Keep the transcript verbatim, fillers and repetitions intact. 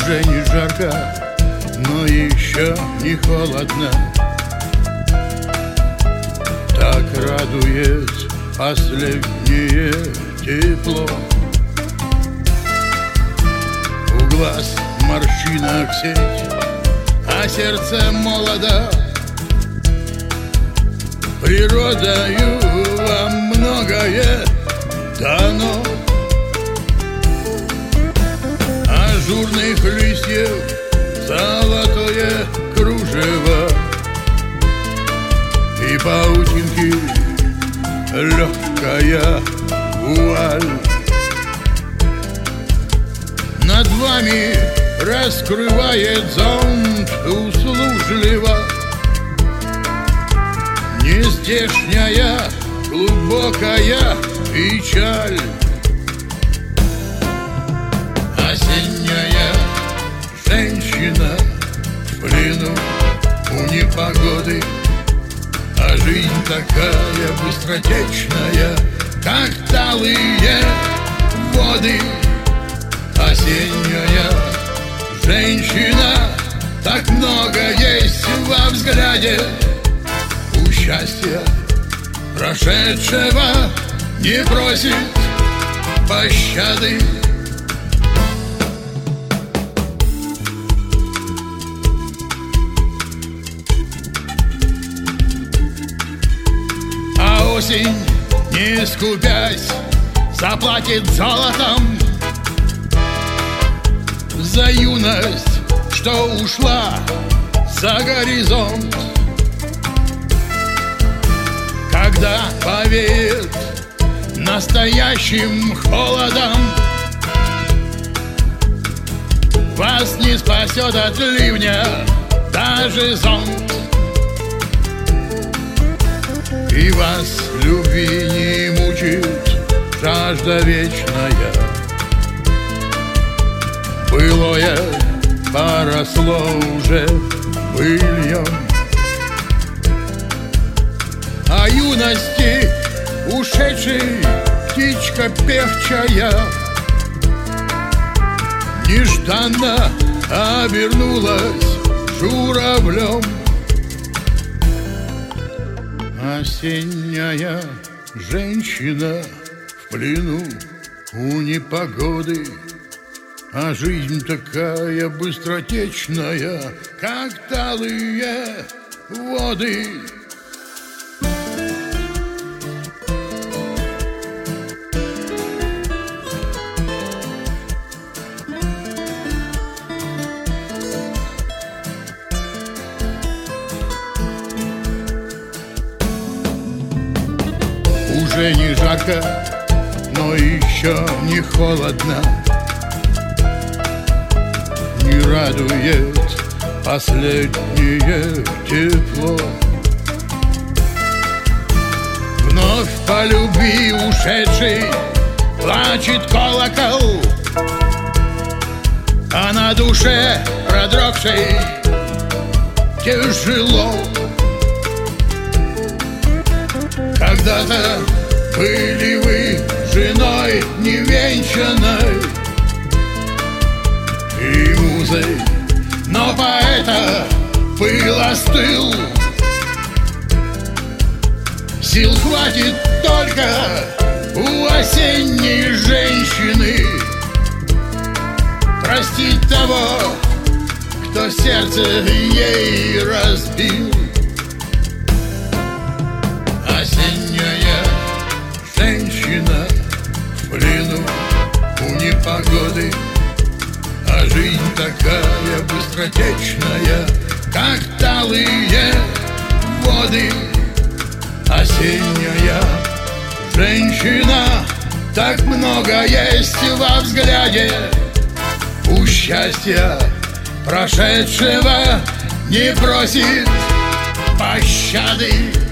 Уже не жарко, но еще не холодно. Так радует последнее тепло. У глаз морщинок сеть, а сердце молодо. Природою вам многое дано. Ажурных листьев золотое кружево и паутинки легкая вуаль. Над вами раскрывает зонт услужливо нездешняя глубокая печаль. Осенняя женщина в плену у непогоды, а жизнь такая быстротечная, как талые воды. Осенняя женщина, так много есть во взгляде. У счастья прошедшего не просит пощады. А осень, не скупясь, заплатит золотом за юность, что ушла за горизонт. Когда повеет настоящим холодом, вас не спасет от ливня даже зонт. И вас любви не мучит жажда вечная. Былое поросло уже пыльем. А юности ушедшей птичка певчая нежданно обернулась журавлем. Осенняя женщина в плену у непогоды, а жизнь такая быстротечная, как талые воды. Уже не жарко, но еще не холодно. Не радует последнее тепло. Вновь по любви ушедший плачет колокол, а на душе продрогшей тяжело. Когда-то были вы женой невенчанной и музой, но поэта пыл остыл. Сил хватит только у осенней женщины простить того, кто сердце ей разбил. Осенняя женщина в плену у непогоды, а жизнь такая быстротечная, как талые воды. Осенняя женщина, так много есть во взгляде. У счастья прошедшего не просит пощады.